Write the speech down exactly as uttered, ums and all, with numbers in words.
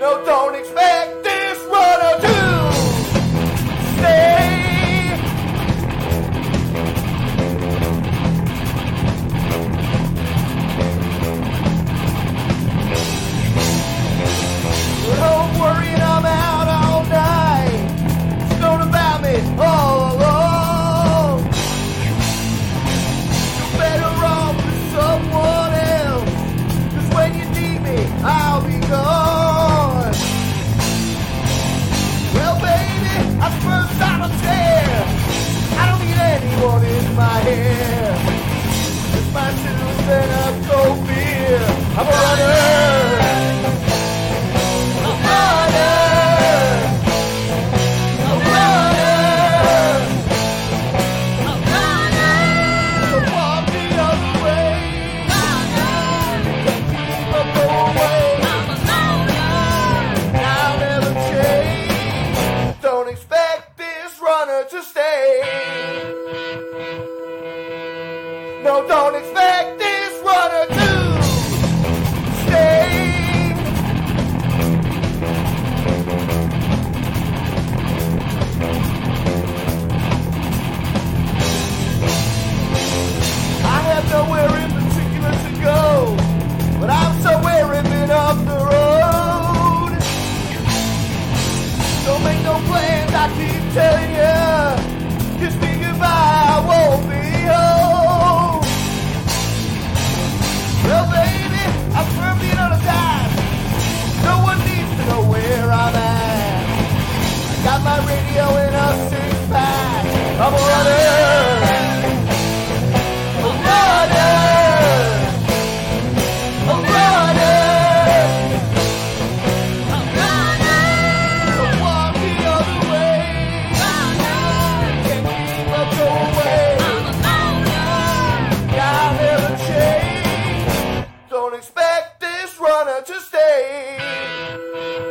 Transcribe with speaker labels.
Speaker 1: No, don't expect this runner to stay. Don't worry, I'm out all night. It's known about me all along. You're better off with someone else, 'cause when you need me, I'll be gone. Well, baby, at first I'm a tear. I don't need anyone in my hair. It's my shoes and I'm so fear. I'm a runner. To stay. No, don't expect this runner to stay. I have nowhere in particular to go, but I'm somewhere in mid off the road. Don't make no plans, I keep telling you. Kiss me goodbye, I won't be home. Well, baby, I'm firmly on a time. No one needs to know where I'm at. I got my radio in a six pack. I'm a runner. A runner. A runner. Don't expect this runner to stay.